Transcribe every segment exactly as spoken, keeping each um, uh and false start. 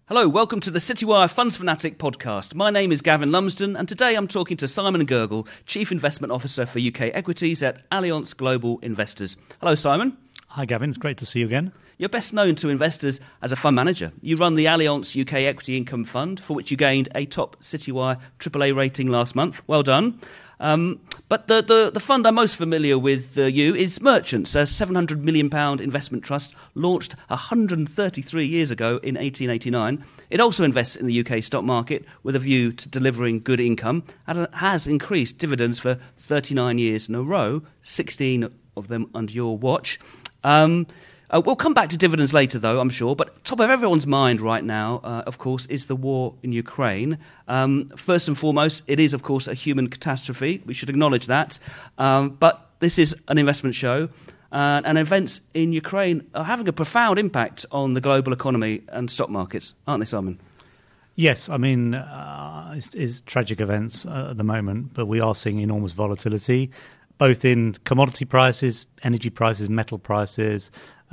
Hello, welcome to the Citywire Funds Fanatic podcast. My name is Gavin Lumsden, and today I'm talking to Simon Gergel, Chief Investment Officer for U K Equities at Allianz Global Investors. Hello, Simon. Hi, Gavin. It's great to see you again. You're best known to investors as a fund manager. You run the Allianz U K Equity Income Fund, for which you gained a top Citywire triple A rating last month. Well done. Um, but the, the, the fund I'm most familiar with uh, you is Merchants, a seven hundred million pounds investment trust launched one hundred thirty-three years ago in eighteen eighty-nine. It also invests in the U K stock market with a view to delivering good income and has increased dividends for thirty-nine years in a row, sixteen of them under your watch. Um, Uh, we'll come back to dividends later, though, I'm sure. But top of everyone's mind right now, uh, of course, is the war in Ukraine. Um, first and foremost, it is, of course, a human catastrophe. We should acknowledge that. Um, but this is an investment show. Uh, and events in Ukraine are having a profound impact on the global economy and stock markets, aren't they, Simon? Yes, I mean, uh, it's, it's tragic events uh, at the moment, but we are seeing enormous volatility, both in commodity prices, energy prices, metal prices,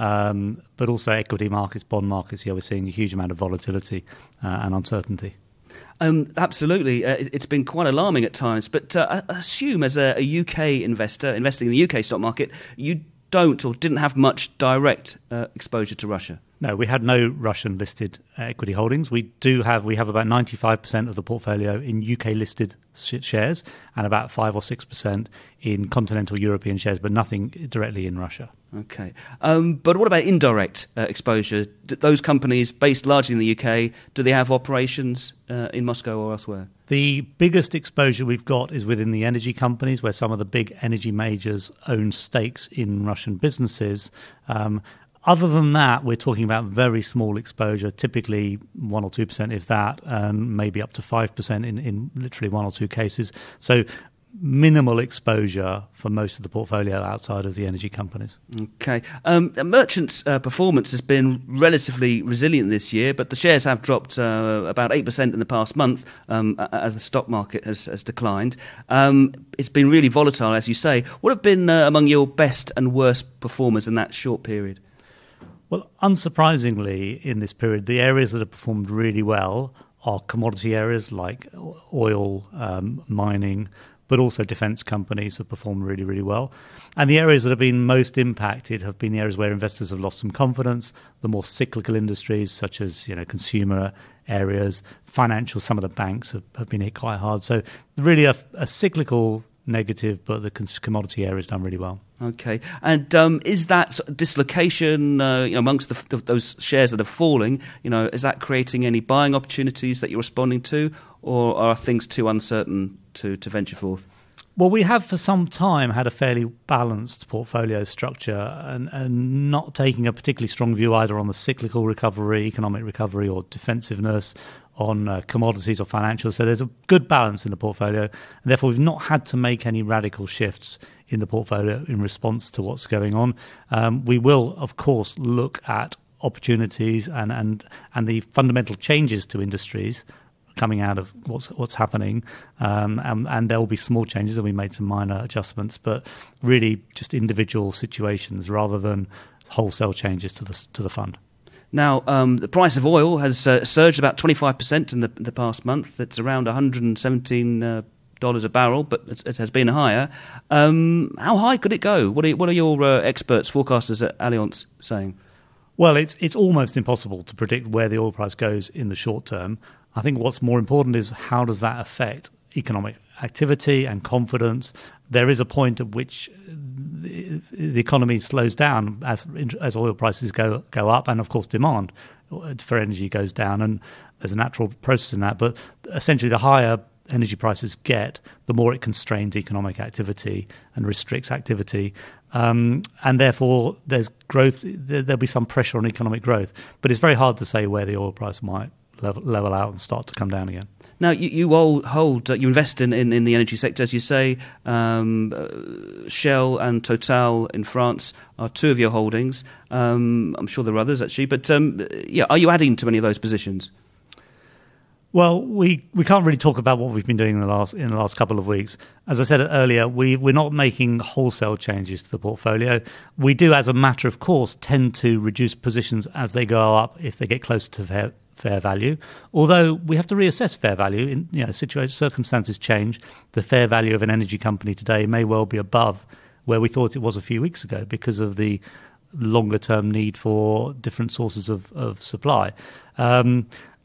Um, but also equity markets, bond markets. Yeah, we're seeing a huge amount of volatility uh, and uncertainty. Um, absolutely. Uh, it's been quite alarming at times. But uh, I assume as a, a U K investor, investing in the U K stock market, you don't or didn't have much direct uh, exposure to Russia. No, we had no Russian-listed equity holdings. We do have we have about ninety-five percent of the portfolio in U K-listed sh- shares and about five or six percent in continental European shares, but nothing directly in Russia. Okay. Um, but what about indirect uh, exposure? D- those companies based largely in the U K, do they have operations uh, in Moscow or elsewhere? The biggest exposure we've got is within the energy companies, where some of the big energy majors own stakes in Russian businesses. Um, Other than that, we're talking about very small exposure, typically one or two percent, if that, and maybe up to five percent in, in literally one or two cases. So minimal exposure for most of the portfolio outside of the energy companies. Okay. Um, Merchants' uh, performance has been relatively resilient this year, but the shares have dropped uh, about eight percent in the past month um, as the stock market has, has declined. Um, it's been really volatile, as you say. What have been uh, among your best and worst performers in that short period? Well, unsurprisingly, in this period, the areas that have performed really well are commodity areas like oil, um, mining, but also defence companies have performed really, really well. And the areas that have been most impacted have been the areas where investors have lost some confidence, the more cyclical industries such as, you know, consumer areas, financial, some of the banks have, have been hit quite hard. So really a, a cyclical negative, but the commodity area has done really well. Okay, and um, is that dislocation uh, you know, amongst the, the, those shares that are falling? You know, is that creating any buying opportunities that you're responding to, or are things too uncertain to, to venture forth? Well, we have for some time had a fairly balanced portfolio structure and, and not taking a particularly strong view either on the cyclical recovery, economic recovery, or defensiveness on uh, commodities or financials. So there's a good balance in the portfolio, and therefore we've not had to make any radical shifts in the portfolio in response to what's going on. Um, we will, of course, look at opportunities and, and, and the fundamental changes to industries coming out of what's what's happening, um, and, and there will be small changes, and we made some minor adjustments, but really just individual situations rather than wholesale changes to the to the fund. Now, um, the price of oil has uh, surged about twenty-five percent in the, the past month. It's around one hundred seventeen uh, dollars a barrel, but it, it has been higher. Um, how high could it go? What are, what are your uh, experts, forecasters at Allianz saying? Well, it's it's almost impossible to predict where the oil price goes in the short term. I think what's more important is how does that affect economic activity and confidence. There is a point at which the, the economy slows down as as oil prices go go up, and of course demand for energy goes down, and there's a natural process in that. But essentially, the higher energy prices get, the more it constrains economic activity and restricts activity. Um, and therefore, there's growth. There, there'll be some pressure on economic growth. But it's very hard to say where the oil price might level, level out and start to come down again. Now, you, you all hold, uh, you invest in, in, in the energy sector, as you say. Um, uh, Shell and Total in France are two of your holdings. Um, I'm sure there are others, actually. But um, yeah, are you adding to any of those positions? Well, we, we can't really talk about what we've been doing in the last in the last couple of weeks. As I said earlier, we, we're not making wholesale changes to the portfolio. We do, as a matter of course, tend to reduce positions as they go up if they get closer to fair, fair value. Although we have to reassess fair value. In, you know, situation, circumstances change. The fair value of an energy company today may well be above where we thought it was a few weeks ago because of the longer term need for different sources of, of supply. Um,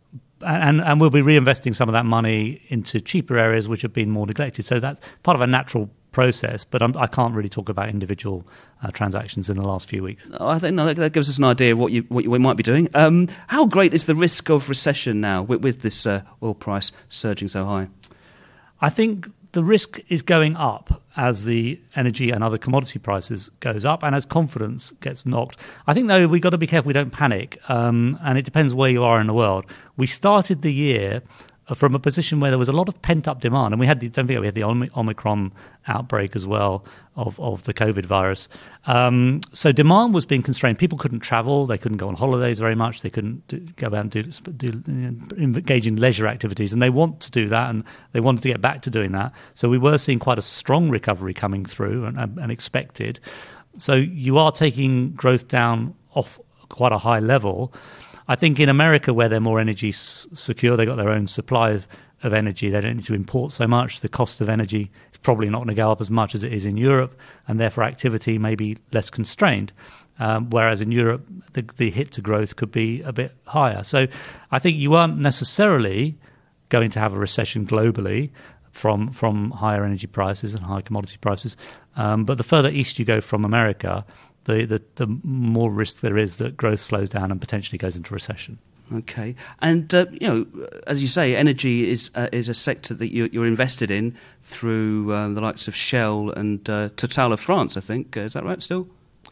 and, and we'll be reinvesting some of that money into cheaper areas which have been more neglected. So that's part of a natural process, but I'm, I can't really talk about individual uh, transactions in the last few weeks. Oh, I think no, that, that gives us an idea of what you what you might be doing. Um, how great is the risk of recession now with, with this uh, oil price surging so high? I think the risk is going up as the energy and other commodity prices goes up and as confidence gets knocked. I think, though, we've got to be careful we don't panic, um, and it depends where you are in the world. We started the year from a position where there was a lot of pent-up demand. And we had, the, don't forget, we had the Omicron outbreak as well of, of the COVID virus. Um, so demand was being constrained. People couldn't travel. They couldn't go on holidays very much. They couldn't do, go out and do, do, engage in leisure activities. And they want to do that, and they wanted to get back to doing that. So we were seeing quite a strong recovery coming through and, and expected. So you are taking growth down off quite a high level. I think in America, where they're more energy s- secure, they've got their own supply of, of energy. They don't need to import so much. The cost of energy is probably not going to go up as much as it is in Europe, and therefore activity may be less constrained. Um, whereas in Europe, the, the hit to growth could be a bit higher. So I think you aren't necessarily going to have a recession globally from from higher energy prices and high commodity prices. Um, but the further east you go from America, The, the the more risk there is that growth slows down and potentially goes into recession. Okay, and uh, you know, as you say, energy is uh, is a sector that you're, you're invested in through uh, the likes of Shell and uh, Total of France, I think. Uh, is that right? Still?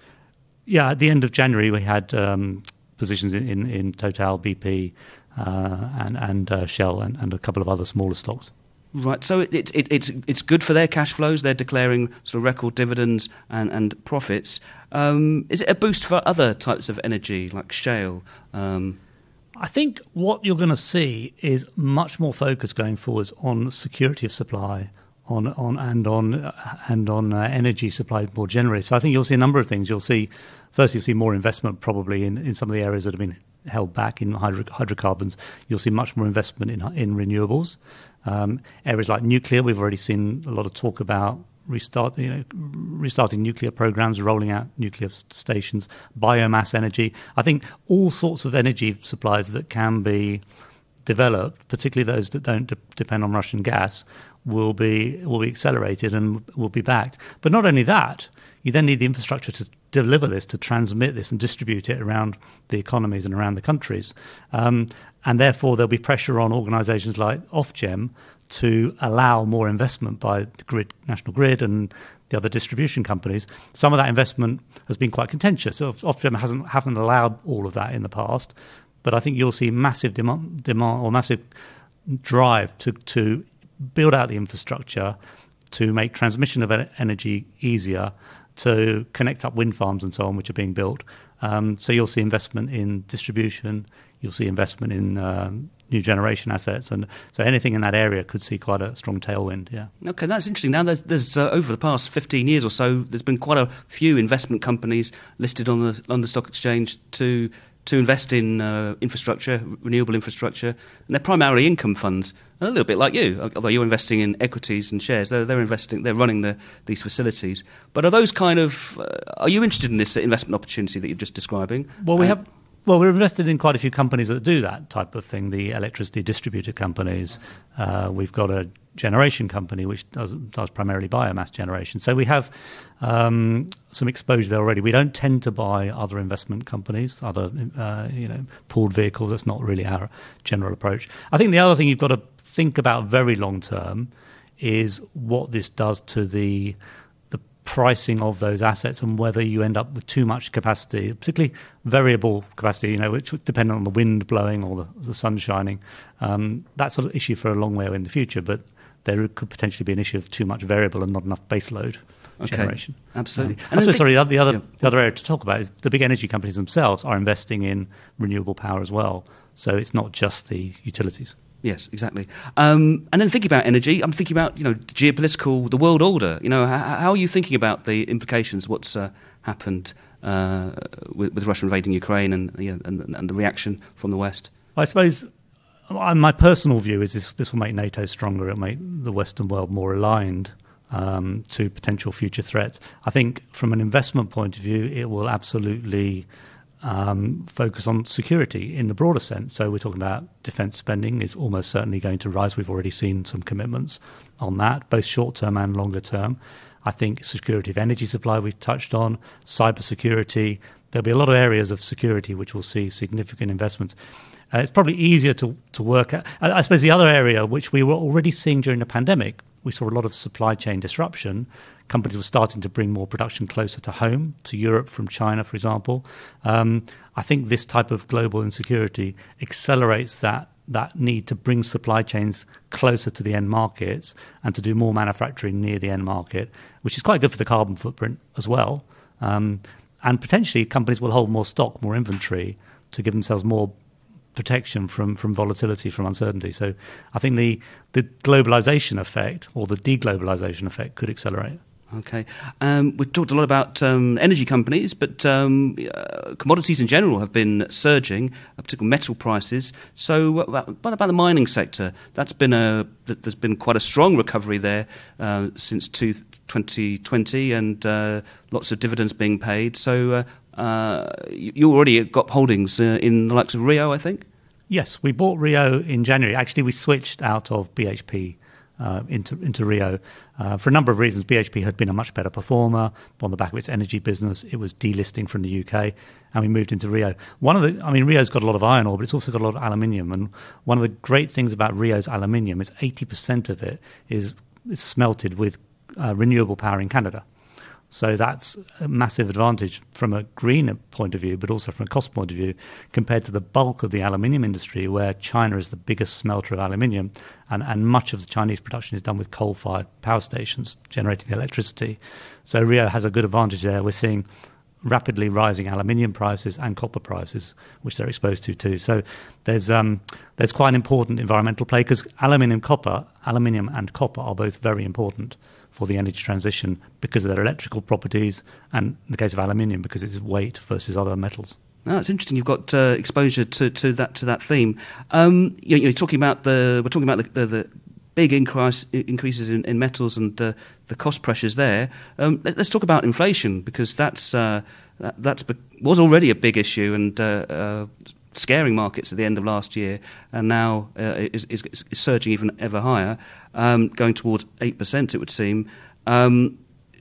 Yeah. At the end of January, we had um, positions in, in, in Total, B P, uh, and and uh, Shell, and, and a couple of other smaller stocks. Right, so it, it, it's it's good for their cash flows. They're declaring sort of record dividends and, and profits. Um, is it a boost for other types of energy like shale? Um, I think what you're going to see is much more focus going forwards on security of supply, on on and on uh, and on uh, energy supply more generally. So I think you'll see a number of things. You'll see first, you'll see more investment probably in, in some of the areas that have been held back in hydro, hydrocarbons. You'll see much more investment in in renewables. Um, areas like nuclear, we've already seen a lot of talk about restart, you know, restarting nuclear programs, rolling out nuclear stations, biomass energy. I think all sorts of energy supplies that can be developed, particularly those that don't de- depend on Russian gas, will be will be accelerated and will be backed. But not only that, you then need the infrastructure to deliver this, to transmit this and distribute it around the economies and around the countries. Um, and therefore, there'll be pressure on organisations like Ofgem to allow more investment by the grid, National Grid and the other distribution companies. Some of that investment has been quite contentious. So Ofgem hasn't haven't allowed all of that in the past. But I think you'll see massive demand, demand or massive drive to, to build out the infrastructure, to make transmission of energy easier, to connect up wind farms and so on, which are being built. Um, so you'll see investment in distribution, you'll see investment in uh, new generation assets, and so anything in that area could see quite a strong tailwind. Yeah. Okay, that's interesting. Now, there's, there's uh, over the past fifteen years or so, there's been quite a few investment companies listed on the London Stock Exchange to to invest in uh, infrastructure, renewable infrastructure, and they're primarily income funds. A little bit like you, although you're investing in equities and shares. They're, they're investing, they're running the, these facilities. But are those kind of? Uh, are you interested in this investment opportunity that you're just describing? Well, we uh, have. Well, we're invested in quite a few companies that do that type of thing. The electricity distributor companies. Uh, we've got a generation company which does, does primarily biomass generation. So we have um, some exposure there already. We don't tend to buy other investment companies, other uh, you know pooled vehicles. That's not really our general approach. I think the other thing you've got to think about very long term is what this does to the pricing of those assets and whether you end up with too much capacity, particularly variable capacity, you know, which would depend on the wind blowing or the, the sun shining. Um, that's an issue for a long way in the future, but there could potentially be an issue of too much variable and not enough baseload okay. generation. Absolutely. Um, and I suppose, sorry, the other, yeah. the other area to talk about is the big energy companies themselves are investing in renewable power as well. So it's not just the utilities. Yes, exactly. Um, and then thinking about energy, I'm thinking about, you know, geopolitical, the world order. You know, how, how are you thinking about the implications, what's uh, happened uh, with, with Russia invading Ukraine and, you know, and, and the reaction from the West? I suppose my personal view is this, this will make NATO stronger. It'll make the Western world more aligned um, to potential future threats. I think from an investment point of view, it will absolutely um, focus on security in the broader sense. So we're talking about defence spending is almost certainly going to rise. We've already seen some commitments on that, both short-term and longer-term. I think security of energy supply we've touched on, cybersecurity. There'll be a lot of areas of security which will see significant investments. Uh, it's probably easier to, to work at. I, I suppose the other area which we were already seeing during the pandemic, we saw a lot of supply chain disruption. Companies were starting to bring more production closer to home, to Europe from China, for example. Um, I think this type of global insecurity accelerates that that need to bring supply chains closer to the end markets and to do more manufacturing near the end market, which is quite good for the carbon footprint as well. Um, and potentially companies will hold more stock, more inventory to give themselves more protection from, from volatility, from uncertainty. So I think the, the globalization effect or the deglobalization effect could accelerate. Okay. Um, we've talked a lot about um, energy companies, but um, uh, commodities in general have been surging, uh, particularly metal prices. So uh, what about the mining sector? That's been a, there's been quite a strong recovery there uh, since twenty twenty and uh, lots of dividends being paid. So uh, uh, you already got holdings uh, in the likes of Rio, I think? Yes, we bought Rio in January. Actually, we switched out of B H P Uh, into into Rio uh, for a number of reasons. B H P had been a much better performer on the back of its energy business. It was delisting from the U K, and we moved into Rio. One of the, I mean, Rio's got a lot of iron ore, but it's also got a lot of aluminium. And one of the great things about Rio's aluminium is eighty percent of it is, is smelted with uh, renewable power in Canada. So that's a massive advantage from a green point of view, but also from a cost point of view, compared to the bulk of the aluminium industry, where China is the biggest smelter of aluminium, and, and much of the Chinese production is done with coal-fired power stations generating the electricity. So Rio has a good advantage there. We're seeing rapidly rising aluminium prices and copper prices, which they're exposed to too. So there's um, there's quite an important environmental play, because aluminium, copper, aluminium and copper are both very important for the energy transition because of their electrical properties, and in the case of aluminium, because it's weight versus other metals. Oh, it's interesting. You've got uh, exposure to, to that to that theme. Um, you're, you're talking about the we're talking about the, the, the big increase, increases in, in metals and uh, the cost pressures there. Um, let, let's talk about inflation, because that's uh, that that's, was already a big issue and uh, uh, scaring markets at the end of last year, and now uh, is, is, is surging even ever higher, um, going towards eight percent. It would seem. Um,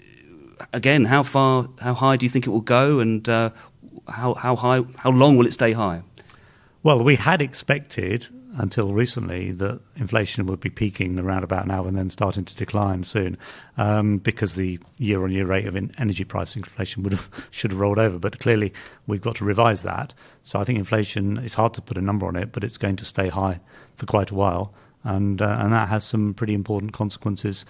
again, how far, how high do you think it will go, and uh, how how high, how long will it stay high? Well, we had expected until recently that inflation would be peaking around about now and then starting to decline soon, um, because the year-on-year rate of in energy price inflation would have, should have rolled over. But clearly, we've got to revise that. So I think inflation, it's hard to put a number on it, but it's going to stay high for quite a while. And uh, and that has some pretty important consequences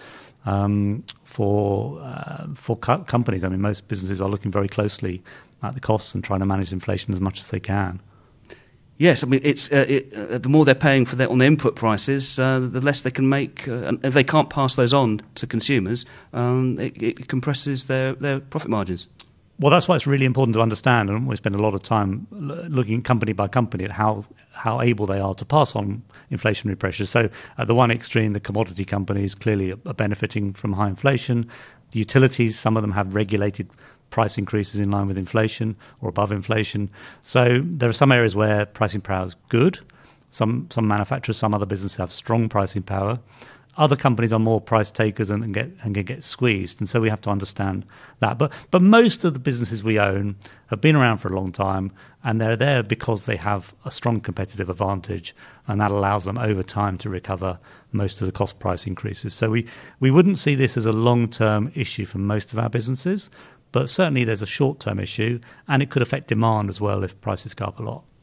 um, for uh, for co- companies. I mean, most businesses are looking very closely at the costs and trying to manage inflation as much as they can. Yes, I mean, it's uh, it, uh, the more they're paying for their on their input prices, uh, the less they can make. Uh, and if they can't pass those on to consumers, um, it, it compresses their, their profit margins. Well, that's why it's really important to understand, and we spend a lot of time looking company by company at how how able they are to pass on inflationary pressures. So at the one extreme, the commodity companies clearly are benefiting from high inflation. The utilities, some of them have regulated price increases in line with inflation or above inflation. So there are some areas where pricing power is good. Some some manufacturers, some other businesses have strong pricing power. Other companies are more price takers and, and get and get, get squeezed, and so we have to understand that. But but most of the businesses we own have been around for a long time, and they're there because they have a strong competitive advantage, and that allows them over time to recover most of the cost price increases. So we, we wouldn't see this as a long-term issue for most of our businesses, but certainly there's a short-term issue, and it could affect demand as well if prices go up a lot.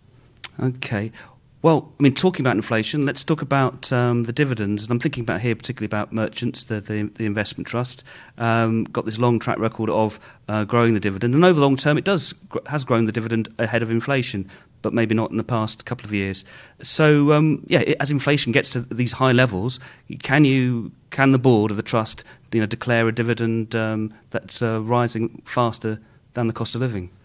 Okay. Well, I mean, talking about inflation, let's talk about um, the dividends. And I'm thinking about here particularly about Merchants, the, the, the investment trust. Um, got this long track record of uh, growing the dividend. And over the long term, it does has grown the dividend ahead of inflation, but maybe not in the past couple of years. So, um, yeah, it, as inflation gets to these high levels, can you can the board of the trust, you know, declare a dividend um, that's uh, rising faster than the cost of living?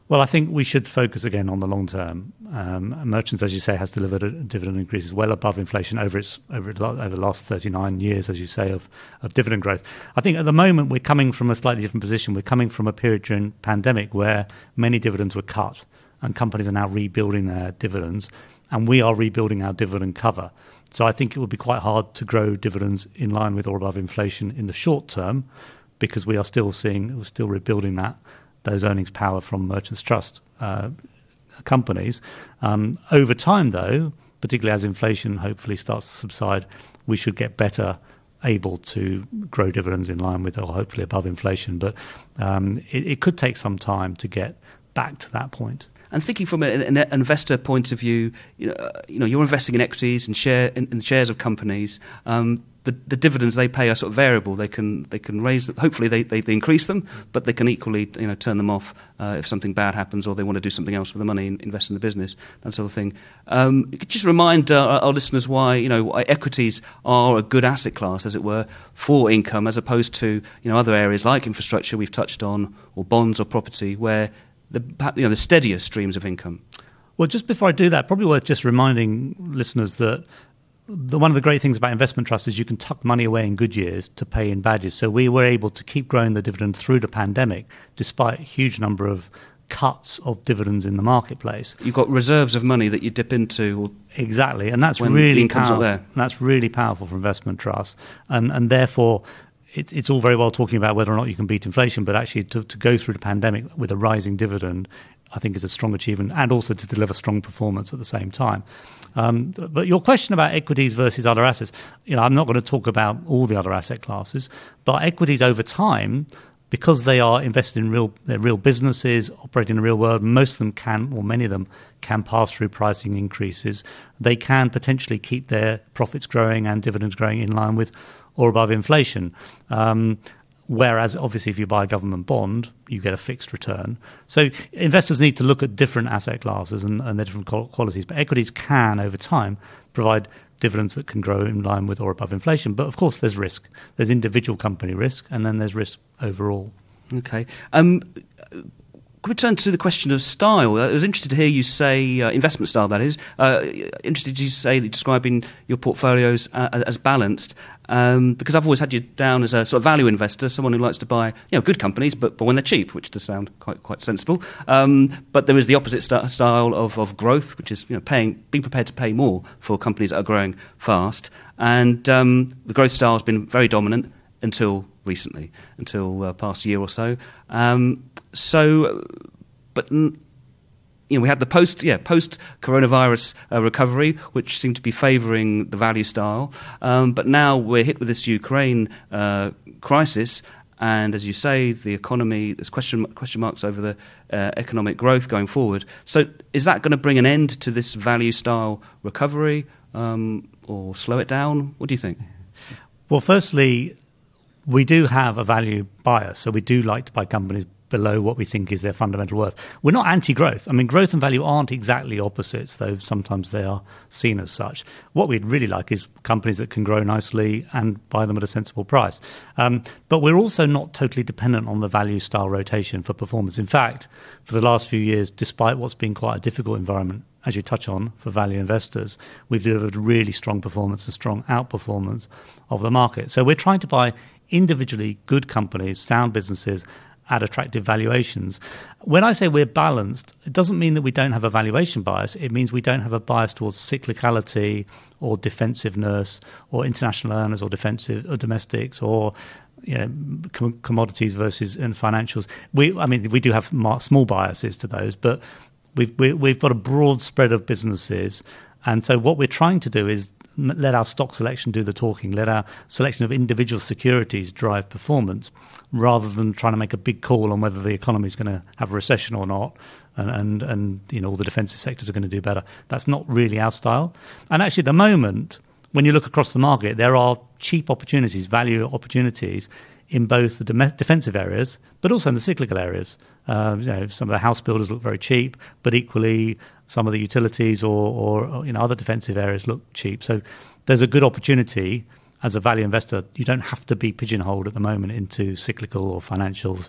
Well, I think we should focus again on the long term. Um, Merchants, as you say, has delivered a dividend increases well above inflation over its over, over the last thirty-nine years, as you say, of, of dividend growth. I think at the moment we're coming from a slightly different position. We're coming from a period during pandemic where many dividends were cut and companies are now rebuilding their dividends, and we are rebuilding our dividend cover. So I think it would be quite hard to grow dividends in line with or above inflation in the short term, because we are still seeing, we're still rebuilding that those earnings power from Merchants Trust uh, companies. Um, over time, though, particularly as inflation hopefully starts to subside, we should get better able to grow dividends in line with or hopefully above inflation. But um, it, it could take some time to get back to that point. And thinking from an investor point of view, you know, you know, you're investing in equities and share in, in shares of companies. Um, the, the dividends they pay are sort of variable. They can they can raise them. Hopefully they, they, they increase them, but they can equally you know turn them off uh, if something bad happens or they want to do something else with the money and invest in the business, that sort of thing. Um, could you just remind uh, our, our listeners why you know why equities are a good asset class, as it were, for income, as opposed to you know other areas like infrastructure we've touched on, or bonds or property, where the you know the steadier streams of income. Well, just before I do that, probably worth just reminding listeners that the, one of the great things about investment trusts is you can tuck money away in good years to pay in bad years. So we were able to keep growing the dividend through the pandemic, despite a huge number of cuts of dividends in the marketplace. You've got reserves of money that you dip into. Exactly, and that's when really the income's powerful. not there. That's really powerful for investment trusts, and and therefore. It's, it's all very well talking about whether or not you can beat inflation, but actually to, to go through the pandemic with a rising dividend, I think is a strong achievement, and also to deliver strong performance at the same time. Um, but your question about equities versus other assets, you know, I'm not going to talk about all the other asset classes, but equities over time, because they are invested in real, they're real businesses operating in the real world, most of them can, or many of them can pass through pricing increases. They can potentially keep their profits growing and dividends growing in line with or above inflation. Um, whereas, obviously, if you buy a government bond, you get a fixed return. So investors need to look at different asset classes and, and their different qualities. But equities can, over time, provide dividends that can grow in line with or above inflation. But, of course, there's risk. There's individual company risk, and then there's risk overall. Okay. Um, Could we turn to the question of style? I was interested to hear you say, uh, investment style that is, uh, interested you say that you're describing your portfolios uh, as balanced, um, because I've always had you down as a sort of value investor, someone who likes to buy you know good companies, but, but when they're cheap, which does sound quite quite sensible. Um, but there is the opposite st- style of, of growth, which is you know paying, being prepared to pay more for companies that are growing fast. And um, the growth style has been very dominant until recently, until uh, past year or so. Um, so, but you know, we had the post, yeah, post coronavirus uh, recovery, which seemed to be favouring the value style. Um, but now we're hit with this Ukraine uh, crisis, and as you say, the economy, there's question question marks over the uh, economic growth going forward. So, is that going to bring an end to this value style recovery, um, or slow it down? What do you think? Well, firstly, we do have a value bias, so we do like to buy companies below what we think is their fundamental worth. We're not anti-growth. I mean, growth and value aren't exactly opposites, though sometimes they are seen as such. What we'd really like is companies that can grow nicely and buy them at a sensible price. Um, but we're also not totally dependent on the value style rotation for performance. In fact, for the last few years, despite what's been quite a difficult environment, as you touch on, for value investors, we've delivered really strong performance and strong outperformance of the market. So we're trying to buy individually good companies, sound businesses, at attractive valuations. When I say we're balanced, it doesn't mean that we don't have a valuation bias. It means we don't have a bias towards cyclicality or defensiveness or international earners or defensive or domestics or you know, com- commodities versus and financials. We, I mean, we do have small biases to those, but we've we, we've got a broad spread of businesses, and so what we're trying to do is let our stock selection do the talking, let our selection of individual securities drive performance, rather than trying to make a big call on whether the economy is going to have a recession or not, and, and, and you know all the defensive sectors are going to do better. That's not really our style. And actually, at the moment, when you look across the market, there are cheap opportunities, value opportunities in both the de- defensive areas, but also in the cyclical areas. Uh, you know, some of the house builders look very cheap, but equally some of the utilities or, or, or you know other defensive areas look cheap. So there's a good opportunity as a value investor. You don't have to be pigeonholed at the moment into cyclical or financials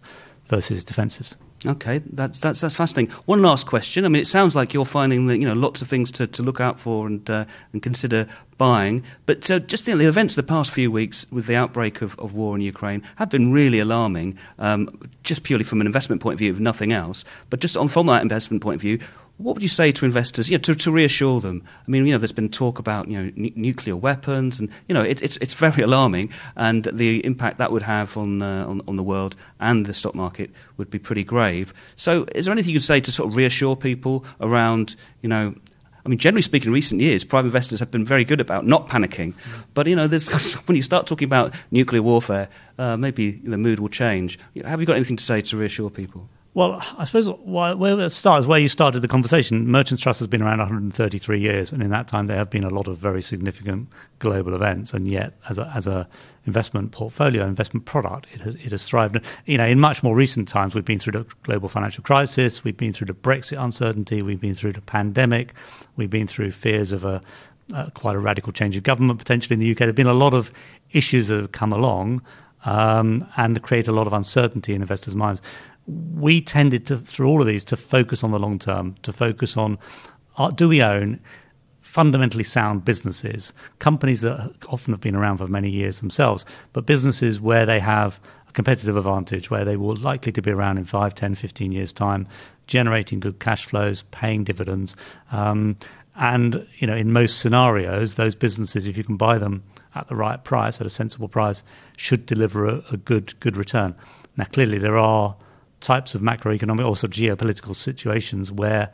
versus defensives. Okay, that's that's that's fascinating. One last question. I mean, it sounds like you're finding that, you know, lots of things to, to look out for and uh, and consider buying. But uh, just you know, the events of the past few weeks with the outbreak of, of war in Ukraine have been really alarming. Um, just purely from an investment point of view, if nothing else. But just on from that investment point of view, what would you say to investors, you know, to, to reassure them? I mean, you know, there's been talk about, you know, n- nuclear weapons, and you know, it, it's it's very alarming, and the impact that would have on, uh, on on the world and the stock market would be pretty grave. So, is there anything you could say to sort of reassure people around, you know? I mean, generally speaking, in recent years, private investors have been very good about not panicking. Mm. But, you know, there's, when you start talking about nuclear warfare, uh, maybe the mood will change. Have you got anything to say to reassure people? Well, I suppose where it starts, where you started the conversation, Merchants Trust has been around one hundred thirty-three years, and in that time there have been a lot of very significant global events, and yet as a, as a investment portfolio, investment product, it has it has thrived. You know, in much more recent times, we've been through the global financial crisis, we've been through the Brexit uncertainty, we've been through the pandemic, we've been through fears of a uh, quite a radical change of government potentially in the U K. There have been a lot of issues that have come along um, and create a lot of uncertainty in investors' minds. We tended to, through all of these, to focus on the long term, to focus on, uh, do we own fundamentally sound businesses, companies that often have been around for many years themselves, but businesses where they have a competitive advantage, where they will likely to be around in five, ten, fifteen years' time, generating good cash flows, paying dividends. Um, and, you know, in most scenarios, those businesses, if you can buy them at the right price, at a sensible price, should deliver a, a good good return. Now, clearly, there are types of macroeconomic, also geopolitical situations where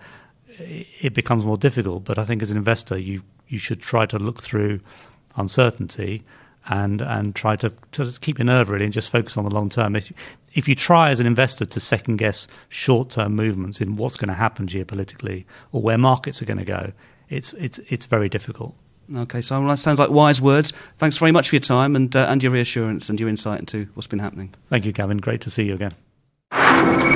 it becomes more difficult. But I think as an investor, you you should try to look through uncertainty and and try to, to keep your nerve really and just focus on the long term. If, if you try as an investor to second guess short term movements in what's going to happen geopolitically or where markets are going to go, it's it's it's very difficult. Okay, Simon, that sounds like wise words. Thanks very much for your time and uh, and your reassurance and your insight into what's been happening. Thank you, Gavin. Great to see you again.